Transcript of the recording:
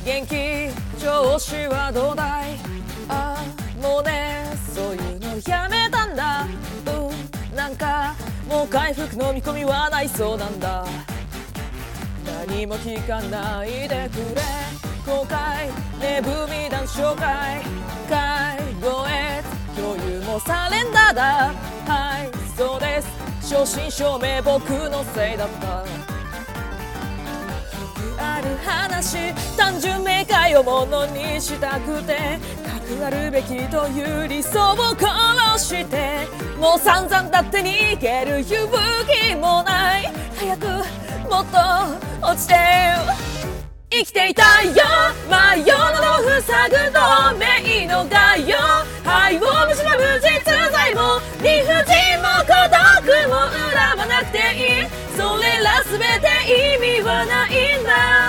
元気調子はどうだい？ああもうねそういうのやめたんだ。なんかもう回復の見込みはないそうなんだ。何も聞かないでくれ後悔ねぶみ談紹介介護へ共有もサレンダーだ。はいそうです正真正銘僕のせいだった。ある話単純明快をものにしたくてかくあるべきという理想を殺してもう散々だって逃げる勇気もない早くもっと落ちて生きていたいよ真夜の塞ぐ透明の害よ愛をむしろ無実在も理不尽も孤独も恨まなくていいそれら全て意味はないんだ。